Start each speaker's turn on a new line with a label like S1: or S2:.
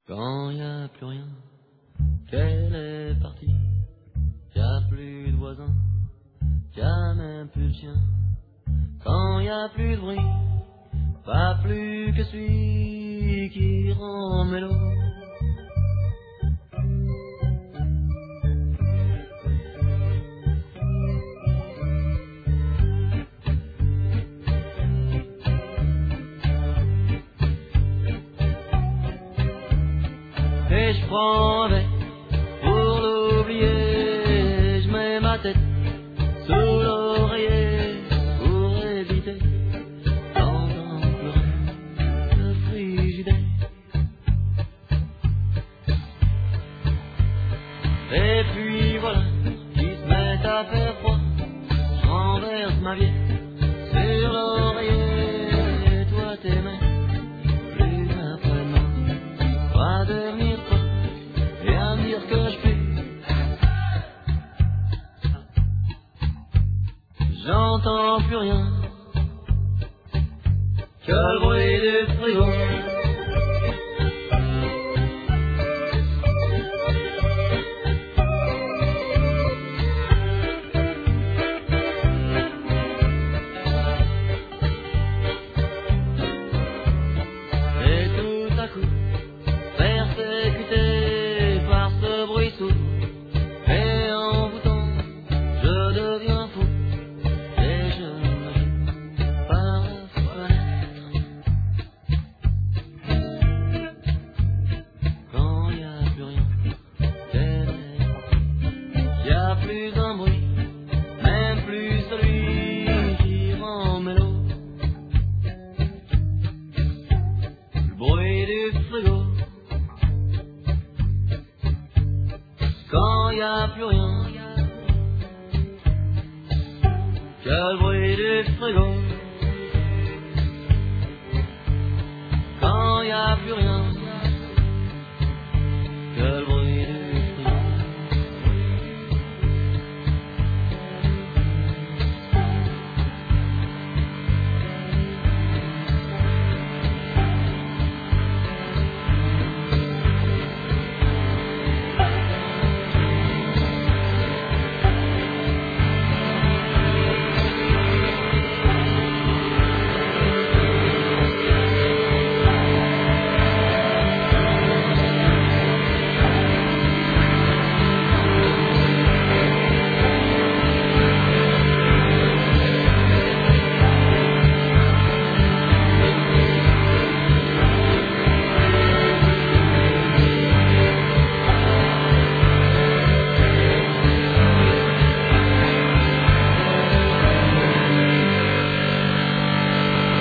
S1: Quand y a plus rien, qu'elle est partie, y a plus de voisins, y a même plus de chien. Quand y a plus de bruit, pas plus que celui qui rend mélo. Et je prends un verre pour l'oublier, je mets ma tête sous l'oreiller pour éviter d'entendre pleurer le frigidaire. Et puis voilà, qui se met à faire froid, je renverse ma bière sur l'oreiller. Et toi tes mains, plus après-demain, va devenir toi et à me dire que je pue. J'entends plus rien que le bruit du frigo. Et tout à coup, persécuté par ce bruit sourd et envoûtant, je deviens fou et je me jette par la fenêtre. Quand y a plus rien, qu'elle est partie, y a plus un bruit, même plus celui qui rend mélo. Le bruit du frigo. Quand y a plus rien, que le bruit du frigo.